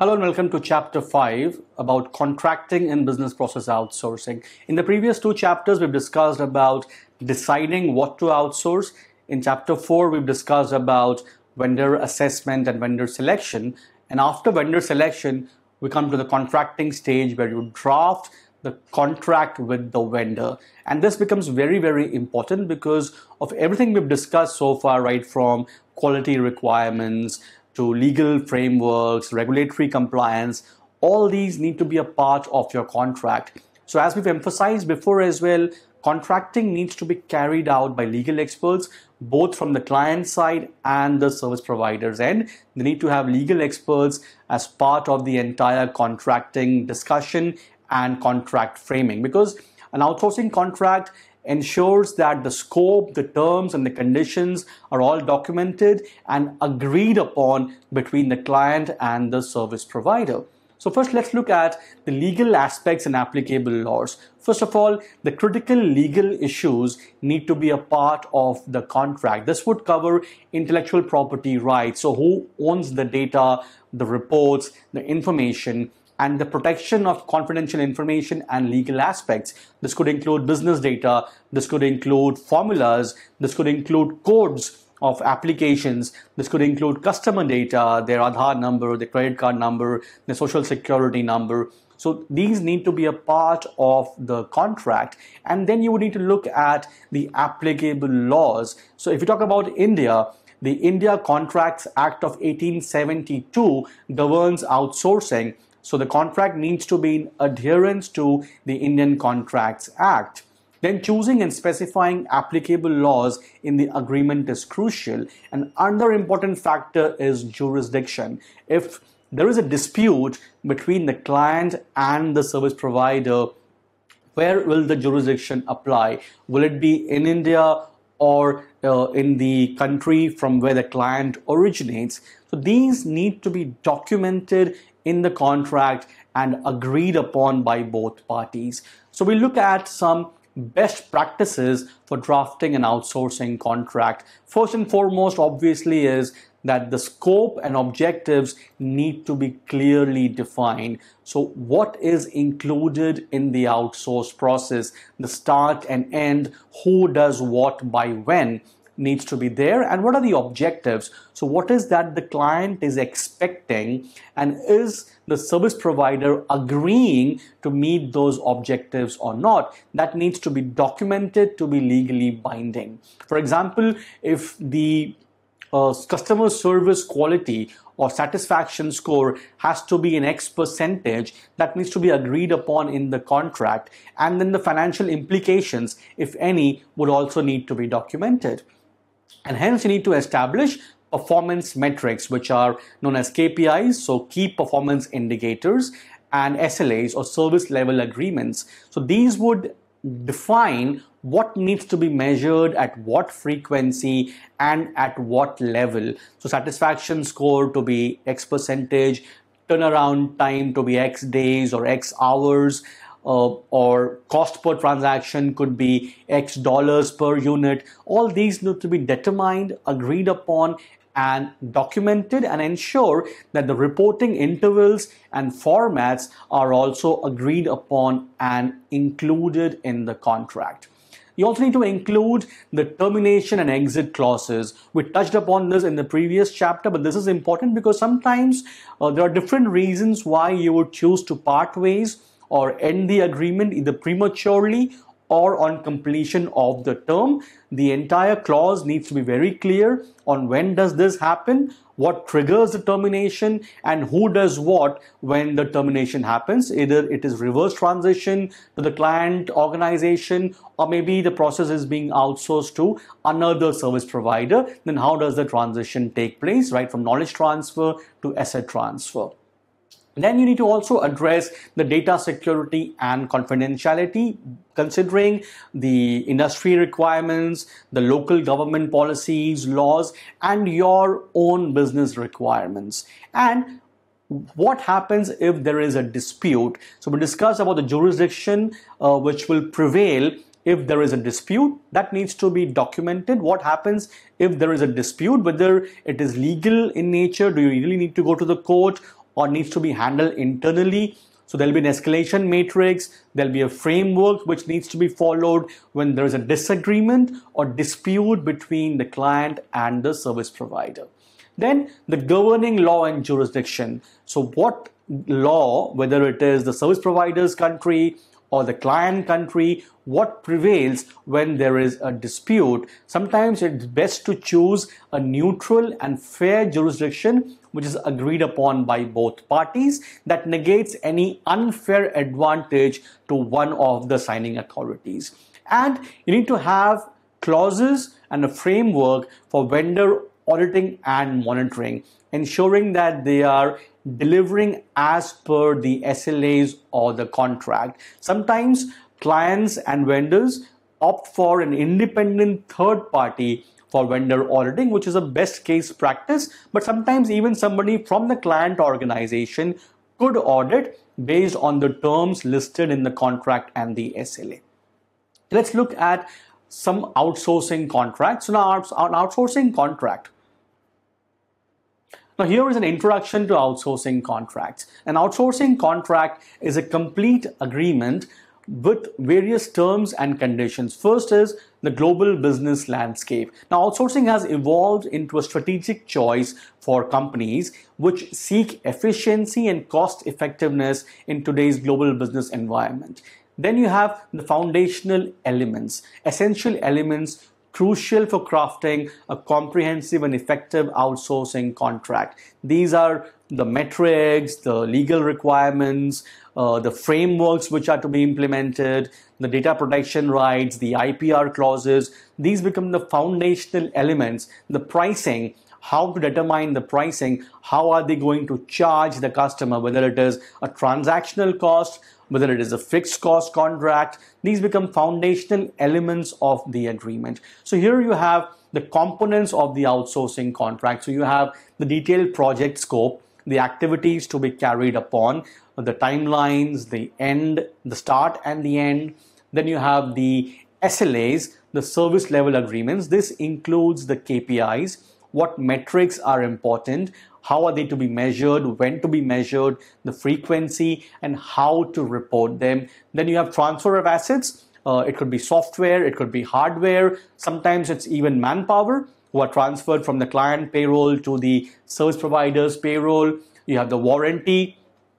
Hello and welcome to Chapter 5 about contracting and business process outsourcing. In the previous two chapters, we've discussed about deciding what to outsource. In Chapter 4, we've discussed about vendor assessment and vendor selection. And after vendor selection, we come to the contracting stage where you draft the contract with the vendor. And this becomes very, very important because of everything we've discussed so far, right from quality requirements, to legal frameworks, regulatory compliance. All these need to be a part of your contract. So as we've emphasized before as well, contracting needs to be carried out by legal experts, both from the client side and the service provider's end. They need to have legal experts as part of the entire contracting discussion and contract framing, because an outsourcing contract ensures that the scope, the terms, and the conditions are all documented and agreed upon between the client and the service provider. So first, let's look at the legal aspects and applicable laws. First of all, the critical legal issues need to be a part of the contract. This would cover intellectual property rights. So who owns the data, the reports, the information, and the protection of confidential information and legal aspects. This could include business data, this could include formulas, this could include codes of applications, this could include customer data, their Aadhaar number, their credit card number, their social security number. So these need to be a part of the contract. And then you would need to look at the applicable laws. So if you talk about India, the India Contracts Act of 1872 governs outsourcing. So the contract needs to be in adherence to the Indian Contracts Act. Then choosing and specifying applicable laws in the agreement is crucial. And another important factor is jurisdiction. If there is a dispute between the client and the service provider, where will the jurisdiction apply? Will it be in India or in the country from where the client originates? So these need to be documented in the contract and agreed upon by both parties. So we look at some best practices for drafting an outsourcing contract. First and foremost, obviously, is that the scope and objectives need to be clearly defined. So what is included in the outsource process, the start and end, who does what by when, needs to be there, and what are the objectives. So what is that the client is expecting, and is the service provider agreeing to meet those objectives or not? That needs to be documented to be legally binding. For example, if the customer service quality or satisfaction score has to be in X percentage, that needs to be agreed upon in the contract, and then the financial implications, if any, would also need to be documented. And hence you need to establish performance metrics, which are known as KPIs, so key performance indicators, and SLAs or service level agreements. So these would define what needs to be measured at what frequency and at what level. So satisfaction score to be X percentage, turnaround time to be X days or X hours, or cost per transaction could be X dollars per unit. All these need to be determined, agreed upon, and documented, and ensure that the reporting intervals and formats are also agreed upon and included in the contract. You also need to include the termination and exit clauses. We touched upon this in the previous chapter, but this is important because sometimes there are different reasons why you would choose to part ways or end the agreement, either prematurely or on completion of the term. The entire clause needs to be very clear on when does this happen, what triggers the termination, and who does what when the termination happens. Either it is reverse transition to the client organization, or maybe the process is being outsourced to another service provider. Then how does the transition take place, right, from knowledge transfer to asset transfer? Then you need to also address the data security and confidentiality, considering the industry requirements, the local government policies, laws, and your own business requirements. And what happens if there is a dispute? So we discussed about the jurisdiction which will prevail if there is a dispute. That needs to be documented. What happens if there is a dispute, whether it is legal in nature? Do you really need to go to the court, or needs to be handled internally. So there'll be an escalation matrix, there'll be a framework which needs to be followed when there is a disagreement or dispute between the client and the service provider. Then the governing law and jurisdiction. So what law, whether it is the service provider's country or the client country, what prevails when there is a dispute? Sometimes it's best to choose a neutral and fair jurisdiction which is agreed upon by both parties, that negates any unfair advantage to one of the signing authorities. And you need to have clauses and a framework for vendor auditing and monitoring, ensuring that they are delivering as per the SLAs or the contract. Sometimes clients and vendors opt for an independent third party for vendor auditing, which is a best case practice, but sometimes even somebody from the client organization could audit based on the terms listed in the contract and the SLA. Let's look at some outsourcing contracts. So now, an outsourcing contract. Now here is an introduction to outsourcing contracts. An outsourcing contract is a complete agreement with various terms and conditions. First is the global business landscape. Now, outsourcing has evolved into a strategic choice for companies which seek efficiency and cost effectiveness in today's global business environment. Then you have the foundational elements, essential elements crucial for crafting a comprehensive and effective outsourcing contract. These are the metrics, the legal requirements, the frameworks which are to be implemented, the data protection rights, the IPR clauses. These become the foundational elements. The pricing, how to determine the pricing, how are they going to charge the customer, whether it is a transactional cost, whether it is a fixed cost contract. These become foundational elements of the agreement. So here you have the components of the outsourcing contract. So you have the detailed project scope, the activities to be carried upon, the timelines, the end, the start and the end. Then you have the SLAs, the service level agreements. This includes the KPIs, what metrics are important, how are they to be measured, when to be measured, the frequency, and how to report them. Then you have transfer of assets. It could be software, it could be hardware. Sometimes it's even manpower who are transferred from the client payroll to the service provider's payroll. You have the warranty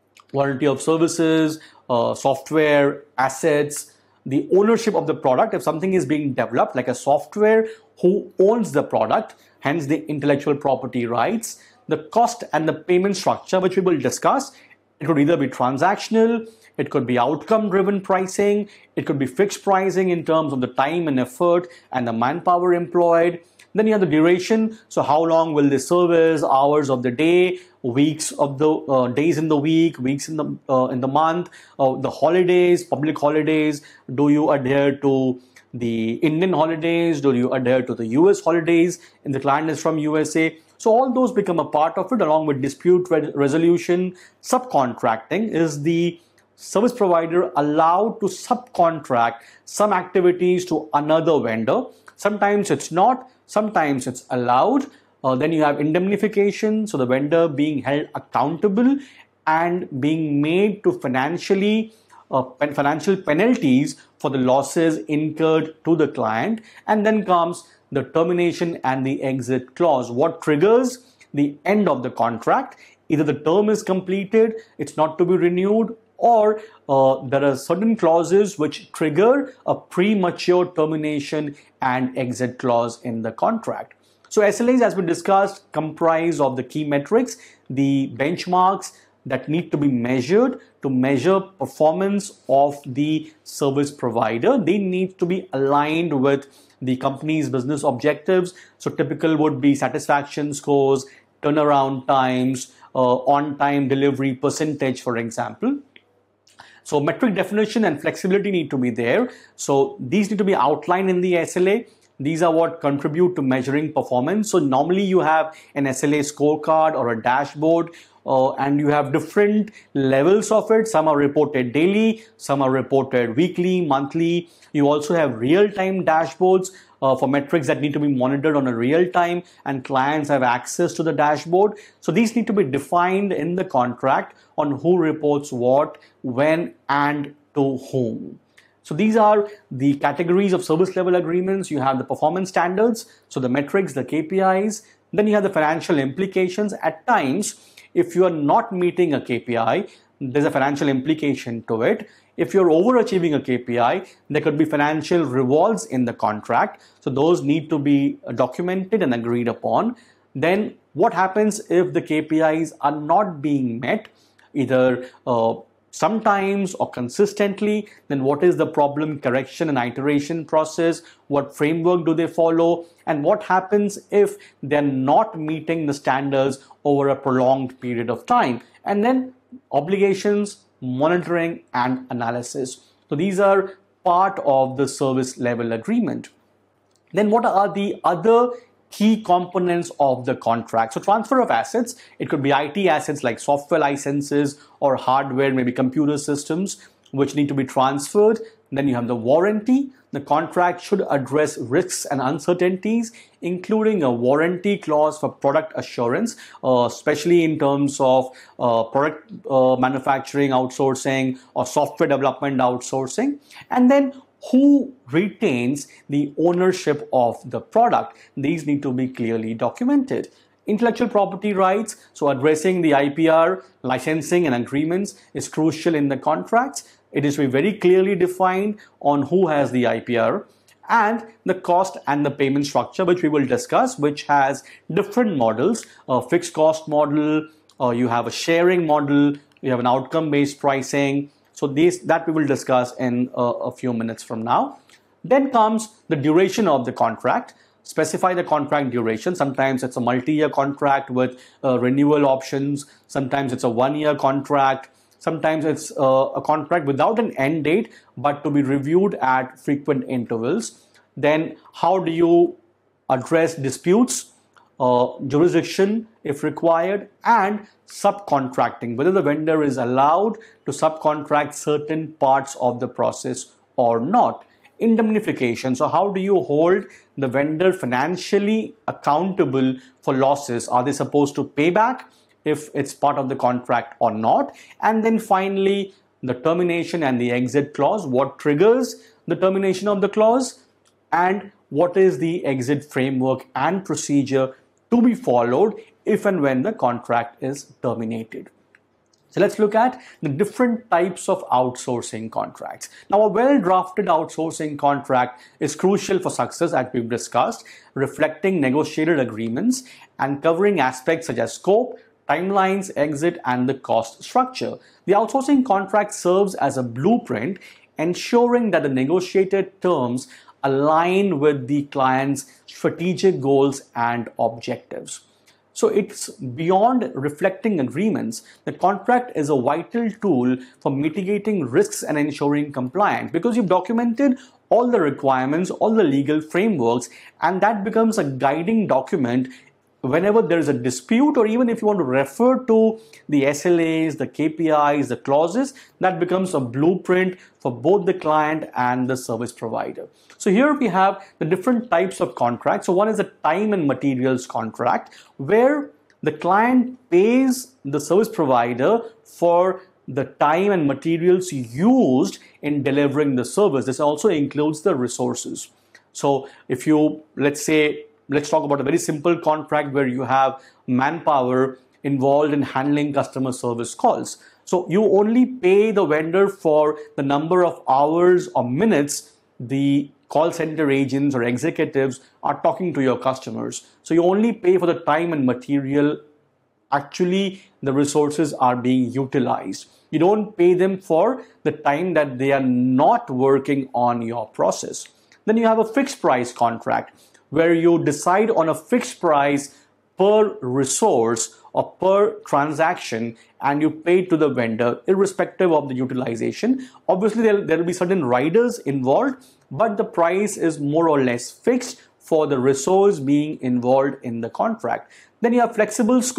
of services, software, assets, the ownership of the product. If something is being developed like a software, who owns the product, hence the intellectual property rights, the cost and the payment structure, which we will discuss. It could either be transactional, it could be outcome driven pricing, it could be fixed pricing in terms of the time and effort and the manpower employed. Then you have the duration. So how long will the service, hours of the day, weeks of the days in the week, weeks in the month, the holidays, public holidays. Do you adhere to the Indian holidays? Do you adhere to the US holidays? And the client is from USA. So all those become a part of it, along with dispute resolution. Subcontracting is the service provider allowed to subcontract some activities to another vendor. Sometimes it's not, sometimes it's allowed. Then you have indemnification, so the vendor being held accountable and being made to financial penalties for the losses incurred to the client. And then comes the termination and the exit clause. What triggers the end of the contract? Either the term is completed, it's not to be renewed, or there are certain clauses which trigger a premature termination and exit clause in the contract. So SLAs, as we discussed, comprise of the key metrics, the benchmarks that need to be measured to measure performance of the service provider. They need to be aligned with the company's business objectives. So typical would be satisfaction scores, turnaround times, on-time delivery percentage, for example. So metric definition and flexibility need to be there. So these need to be outlined in the SLA. These are what contribute to measuring performance. So normally you have an SLA scorecard or a dashboard and you have different levels of it. Some are reported daily, some are reported weekly, monthly. You also have real-time dashboards for metrics that need to be monitored on a real time, and clients have access to the dashboard. So these need to be defined in the contract on who reports what, when, and to whom. So these are the categories of service level agreements. You have the performance standards, so the metrics, the KPIs. Then you have the financial implications. At times, if you are not meeting a KPI, there's a financial implication to it. If you're overachieving a KPI, there could be financial rewards in the contract. So those need to be documented and agreed upon. Then what happens if the KPIs are not being met, either sometimes or consistently? Then what is the problem correction and iteration process? What framework do they follow? And what happens if they're not meeting the standards over a prolonged period of time? And then obligations, monitoring, and analysis. So these are part of the service level agreement. Then what are the other key components of the contract? So transfer of assets, it could be IT assets like software licenses or hardware, maybe computer systems, which need to be transferred. Then you have the warranty. The contract should address risks and uncertainties, including a warranty clause for product assurance, especially in terms of product manufacturing outsourcing or software development outsourcing. And then who retains the ownership of the product? These need to be clearly documented. Intellectual property rights, so addressing the IPR, licensing and agreements is crucial in the contracts. It is very clearly defined on who has the IPR, and the cost and the payment structure, which we will discuss, which has different models, a fixed cost model, you have a sharing model, you have an outcome-based pricing. So that we will discuss in a few minutes from now. Then comes the duration of the contract. Specify the contract duration. Sometimes it's a multi-year contract with renewal options. Sometimes it's a one-year contract. Sometimes it's a contract without an end date, but to be reviewed at frequent intervals. Then how do you address disputes, jurisdiction if required, and subcontracting, whether the vendor is allowed to subcontract certain parts of the process or not. Indemnification, so how do you hold the vendor financially accountable for losses? Are they supposed to pay back if it's part of the contract or not? And then finally, the termination and the exit clause. What triggers the termination of the clause, and what is the exit framework and procedure to be followed if and when the contract is terminated. So let's look at the different types of outsourcing contracts. Now, a well-drafted outsourcing contract is crucial for success, as we've discussed, reflecting negotiated agreements and covering aspects such as scope, timelines, exit, and the cost structure. The outsourcing contract serves as a blueprint, ensuring that the negotiated terms align with the client's strategic goals and objectives. So it's beyond reflecting agreements. The contract is a vital tool for mitigating risks and ensuring compliance, because you've documented all the requirements, all the legal frameworks, and that becomes a guiding document whenever there is a dispute, or even if you want to refer to the SLAs, the KPIs, the clauses, that becomes a blueprint for both the client and the service provider. So here we have the different types of contracts. So one is a time and materials contract, where the client pays the service provider for the time and materials used in delivering the service. This also includes the resources. So if you, let's talk about a very simple contract where you have manpower involved in handling customer service calls. So you only pay the vendor for the number of hours or minutes the call center agents or executives are talking to your customers. So you only pay for the time and material actually the resources are being utilized. You don't pay them for the time that they are not working on your process. Then you have a fixed price contract, where you decide on a fixed price per resource or per transaction, and you pay to the vendor irrespective of the utilization. Obviously, there will be certain riders involved, but the price is more or less fixed for the resource being involved in the contract. Then you have flexible scope,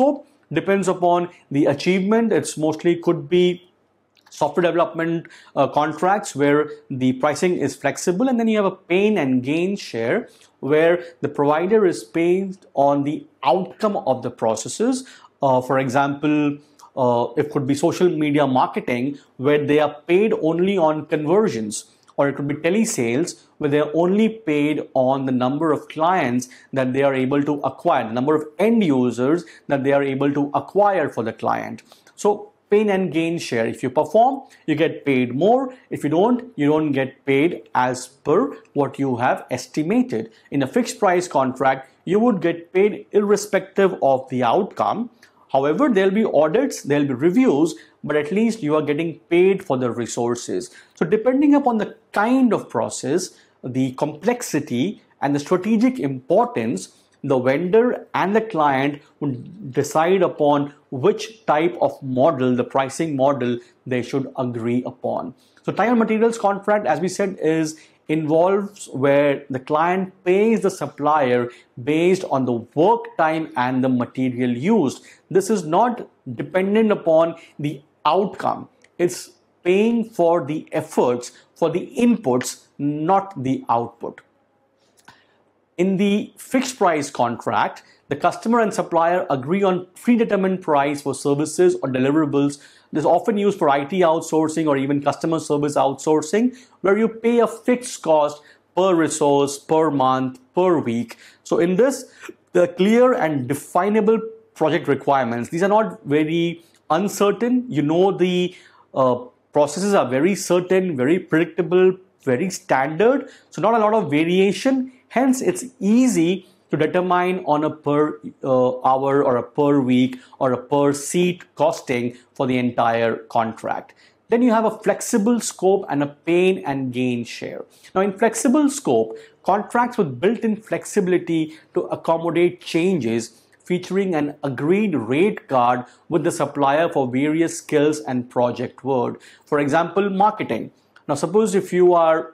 depends upon the achievement. It's mostly could be software development contracts where the pricing is flexible, and then you have a pain and gain share where the provider is paid on the outcome of the processes. For example, it could be social media marketing where they are paid only on conversions, or it could be telesales where they are only paid on the number of clients that they are able to acquire, the number of end users that they are able to acquire for the client. So pain and gain share. If you perform, you get paid more. If you don't get paid as per what you have estimated. In a fixed price contract, you would get paid irrespective of the outcome. However, there'll be audits, there'll be reviews, but at least you are getting paid for the resources. So depending upon the kind of process, the complexity and the strategic importance, the vendor and the client would decide upon which type of model, the pricing model, they should agree upon. So time and materials contract, as we said, involves where the client pays the supplier based on the work time and the material used. This is not dependent upon the outcome. It's paying for the efforts, for the inputs, not the output. In the fixed price contract, the customer and supplier agree on predetermined price for services or deliverables. This is often used for IT outsourcing or even customer service outsourcing, where you pay a fixed cost per resource, per month, per week. So in this, the clear and definable project requirements, these are not very uncertain. You know, the processes are very certain, very predictable, very standard. So not a lot of variation. Hence, it's easy to determine on a per hour or a per week or a per seat costing for the entire contract. Then you have a flexible scope and a pain and gain share. Now in flexible scope, contracts with built-in flexibility to accommodate changes, featuring an agreed rate card with the supplier for various skills and project work. For example, marketing. Now suppose if you are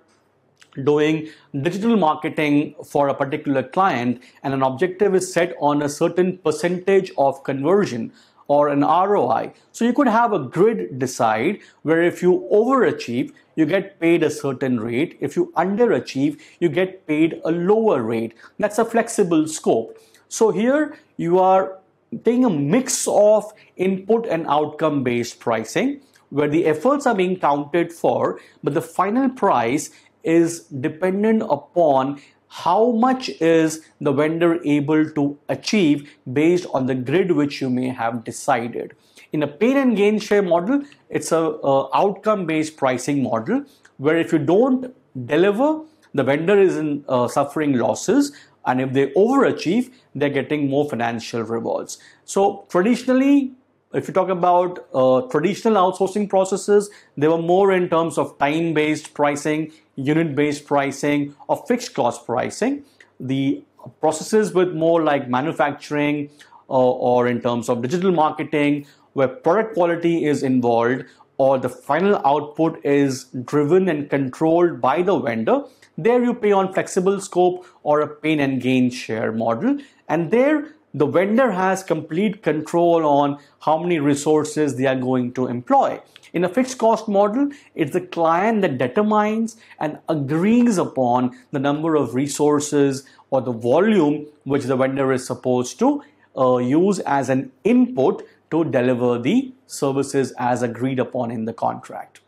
doing digital marketing for a particular client and an objective is set on a certain percentage of conversion or an ROI. So you could have a grid decide where if you overachieve, you get paid a certain rate. If you underachieve, you get paid a lower rate. That's a flexible scope. So here you are taking a mix of input and outcome based pricing where the efforts are being counted for, but the final price is dependent upon how much is the vendor able to achieve based on the grid which you may have decided. In a pain and gain share model, it's a outcome based pricing model where if you don't deliver, the vendor is suffering losses, and if they overachieve, they're getting more financial rewards. So traditionally, if you talk about traditional outsourcing processes, they were more in terms of time-based pricing, unit-based pricing, or fixed cost pricing. The processes with more like manufacturing or in terms of digital marketing, where product quality is involved or the final output is driven and controlled by the vendor, there you pay on flexible scope or a pain and gain share model. And there, the vendor has complete control on how many resources they are going to employ. In a fixed cost model, it's the client that determines and agrees upon the number of resources or the volume which the vendor is supposed to use as an input to deliver the services as agreed upon in the contract.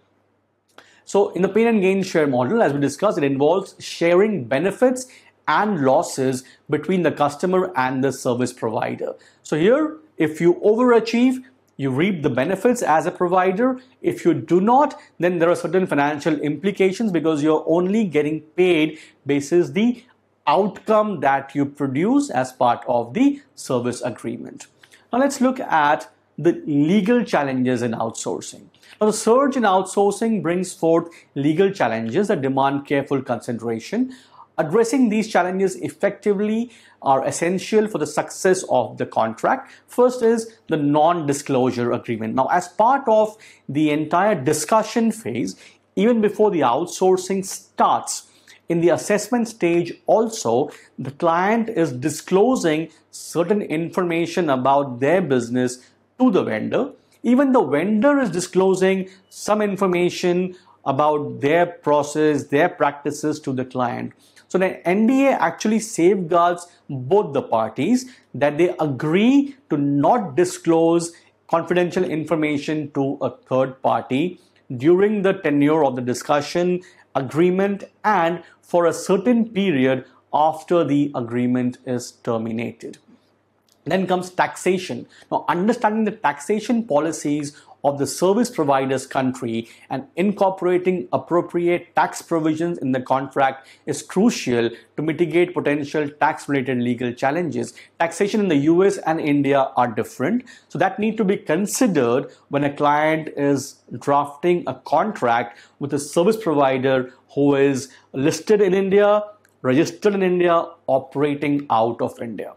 So in the pain and gain share model, as we discussed, it involves sharing benefits and losses between the customer and the service provider. So here, if you overachieve, you reap the benefits as a provider. If you do not, then there are certain financial implications because you're only getting paid basis the outcome that you produce as part of the service agreement. Now let's look at the legal challenges in outsourcing. Now the surge in outsourcing brings forth legal challenges that demand careful consideration. Addressing these challenges effectively are essential for the success of the contract. First is the non-disclosure agreement. Now, as part of the entire discussion phase, even before the outsourcing starts, In the assessment stage also, the client is disclosing certain information about their business to the vendor. Even the vendor is disclosing some information about their process, their practices to the client. So the NDA actually safeguards both the parties, that they agree to not disclose confidential information to a third party during the tenure of the discussion, agreement, and for a certain period after the agreement is terminated. Then comes taxation. Now, understanding the taxation policies of the service provider's country and incorporating appropriate tax provisions in the contract is crucial to mitigate potential tax-related legal challenges. Taxation in the US and India are different, so that need to be considered when a client is drafting a contract with a service provider who is listed in India, registered in India, operating out of India.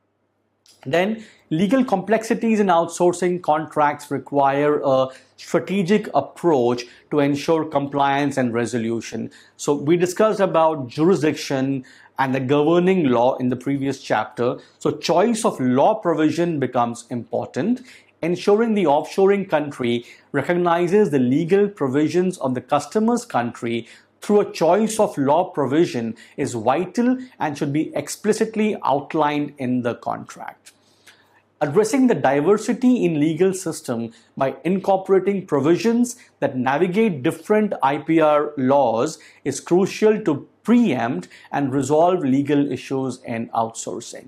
Then, legal complexities in outsourcing contracts require a strategic approach to ensure compliance and resolution. So we discussed about jurisdiction and the governing law in the previous chapter. So choice of law provision becomes important. Ensuring the offshoring country recognizes the legal provisions of the customer's country through a choice of law provision is vital and should be explicitly outlined in the contract. Addressing the diversity in legal system by incorporating provisions that navigate different IPR laws is crucial to preempt and resolve legal issues in outsourcing.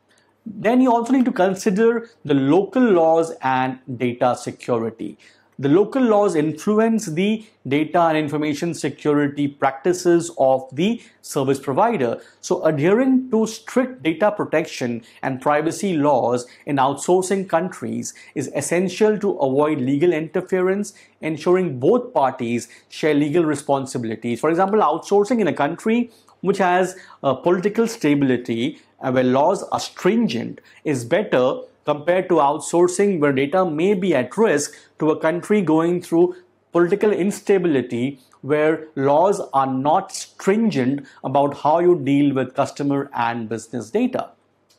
Then you also need to consider the local laws and data security. The local laws influence the data and information security practices of the service provider. So adhering to strict data protection and privacy laws in outsourcing countries is essential to avoid legal interference, ensuring both parties share legal responsibilities. For example, outsourcing in a country which has political stability where laws are stringent is better compared to outsourcing where data may be at risk to a country going through political instability where laws are not stringent about how you deal with customer and business data.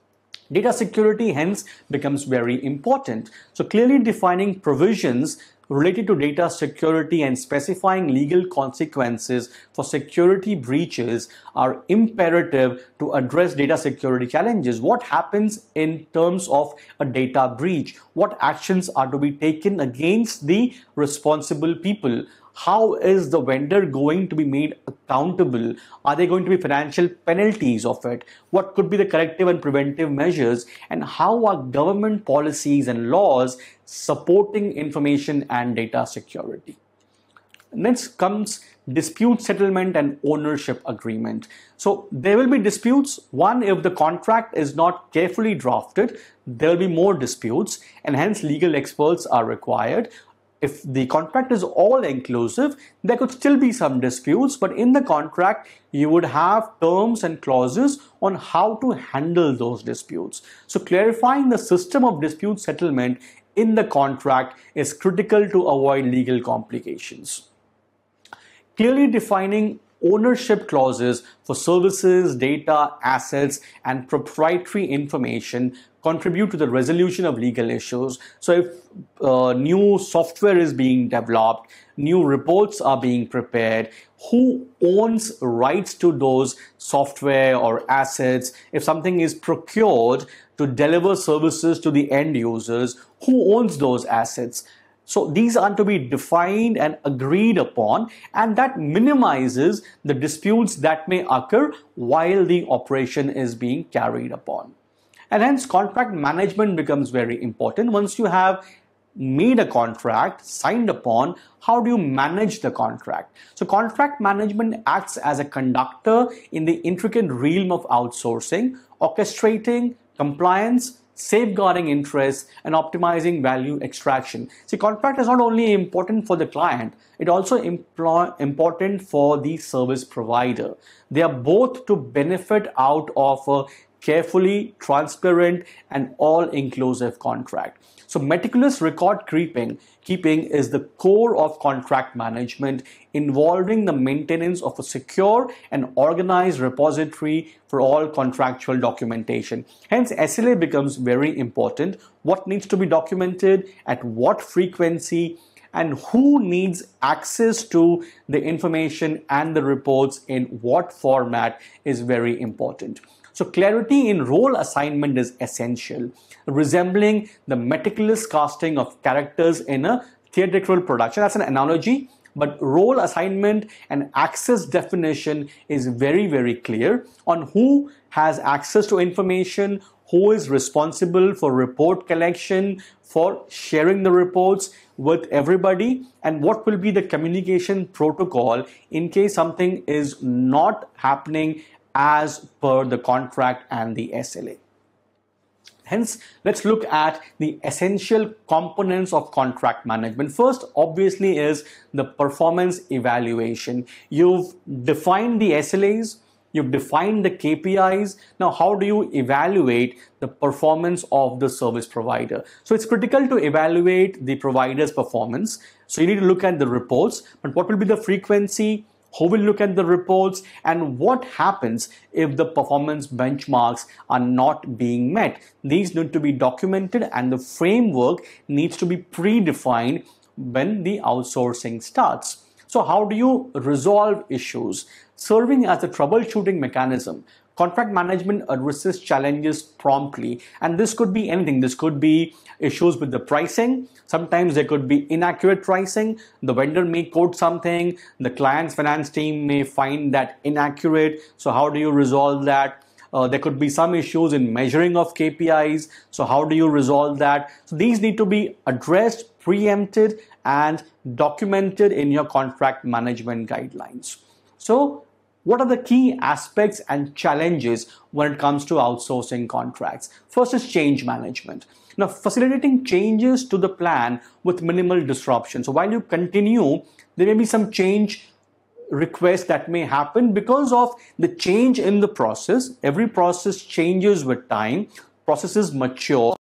Data security hence becomes very important. So clearly defining provisions related to data security and specifying legal consequences for security breaches are imperative to address data security challenges. What happens in terms of a data breach? What actions are to be taken against the responsible people? How is the vendor going to be made accountable? Are there going to be financial penalties of it? What could be the corrective and preventive measures? And how are government policies and laws supporting information and data security? Next comes dispute settlement and ownership agreement. So there will be disputes. One, if the contract is not carefully drafted, there will be more disputes and hence legal experts are required. If the contract is all inclusive, there could still be some disputes, but in the contract, you would have terms and clauses on how to handle those disputes. So clarifying the system of dispute settlement in the contract is critical to avoid legal complications. Clearly defining ownership clauses for services, data, assets, and proprietary information contribute to the resolution of legal issues. So if new software is being developed, new reports are being prepared, who owns rights to those software or assets? If something is procured to deliver services to the end users, who owns those assets? So these are to be defined and agreed upon, and that minimizes the disputes that may occur while the operation is being carried upon. And hence contract management becomes very important. Once you have made a contract, signed upon, how do you manage the contract? So contract management acts as a conductor in the intricate realm of outsourcing, orchestrating compliance, safeguarding interests, and optimizing value extraction. See, contract is not only important for the client, it also important for the service provider. They are both to benefit out of a carefully, transparent, and all-inclusive contract. So meticulous record keeping is the core of contract management, involving the maintenance of a secure and organized repository for all contractual documentation. Hence, SLA becomes very important. What needs to be documented, at what frequency, and who needs access to the information and the reports in what format is very important. So clarity in role assignment is essential, resembling the meticulous casting of characters in a theatrical production. That's an analogy, but role assignment and access definition is very, very clear on who has access to information, who is responsible for report collection, for sharing the reports with everybody, and what will be the communication protocol in case something is not happening as per the contract and the SLA. Hence, let's look at the essential components of contract management. First, obviously, is the performance evaluation. You've defined the SLAs, you've defined the KPIs. Now, how do you evaluate the performance of the service provider? So it's critical to evaluate the provider's performance. So you need to look at the reports, but what will be the frequency? Who will look at the reports, and what happens if the performance benchmarks are not being met? These need to be documented, and the framework needs to be predefined when the outsourcing starts. So how do you resolve issues? Serving as a troubleshooting mechanism, contract management addresses challenges promptly, and this could be anything. This could be issues with the pricing. Sometimes there could be inaccurate pricing. The vendor may quote something, the client's finance team may find that inaccurate. So how do you resolve that? There could be some issues in measuring of KPIs. So how do you resolve that? So these need to be addressed, preempted, and documented in your contract management guidelines. So what are the key aspects and challenges when it comes to outsourcing contracts? First is change management. Now, facilitating changes to the plan with minimal disruption. So while you continue, there may be some change requests that may happen because of the change in the process. Every process changes with time, processes mature.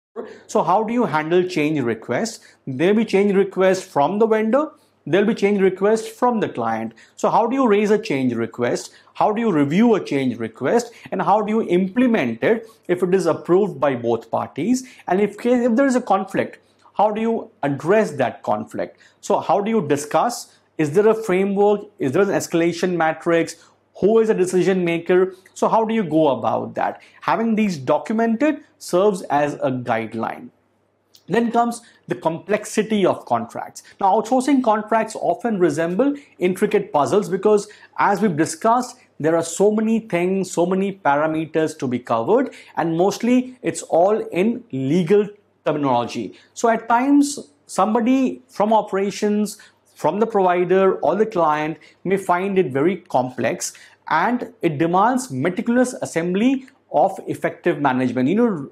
So how do you handle change requests? There will be change requests from the vendor. There'll be change requests from the client. So how do you raise a change request? How do you review a change request? And how do you implement it if it is approved by both parties? And if there is a conflict, how do you address that conflict? So how do you discuss? Is there a framework? Is there an escalation matrix? Who is a decision maker? So how do you go about that? Having these documented serves as a guideline. Then comes the complexity of contracts. Now, outsourcing contracts often resemble intricate puzzles because, as we've discussed, there are so many things, so many parameters to be covered, and mostly it's all in legal terminology. So at times, somebody from operations, from the provider or the client may find it very complex, and it demands meticulous assembly of effective management.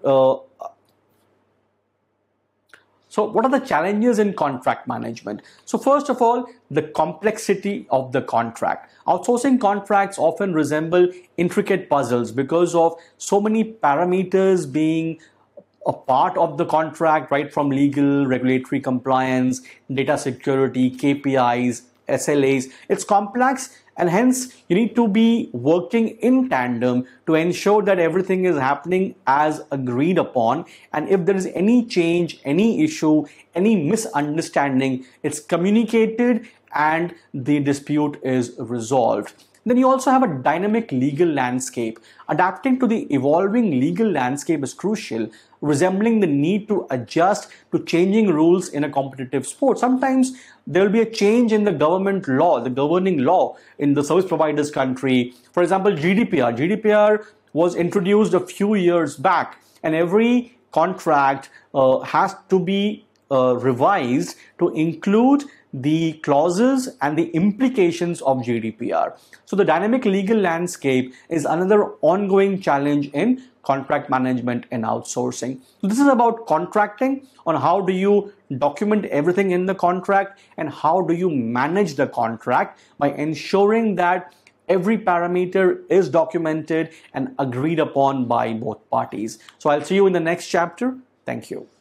So what are the challenges in contract management? So first of all, the complexity of the contract. Outsourcing contracts often resemble intricate puzzles because of so many parameters being a part of the contract, right from legal, regulatory compliance, data security, KPIs, SLAs. It's complex, and hence you need to be working in tandem to ensure that everything is happening as agreed upon, and if there is any change, any issue, any misunderstanding, it's communicated and the dispute is resolved. Then you also have a dynamic legal landscape. Adapting to the evolving legal landscape is crucial, resembling the need to adjust to changing rules in a competitive sport. Sometimes there will be a change in the government law, the governing law in the service provider's country. For example, GDPR. GDPR was introduced a few years back, and every contract has to be revised to include the clauses and the implications of GDPR. So the dynamic legal landscape is another ongoing challenge in contract management and outsourcing. So this is about contracting, on how do you document everything in the contract and how do you manage the contract by ensuring that every parameter is documented and agreed upon by both parties. So I'll see you in the next chapter. Thank you.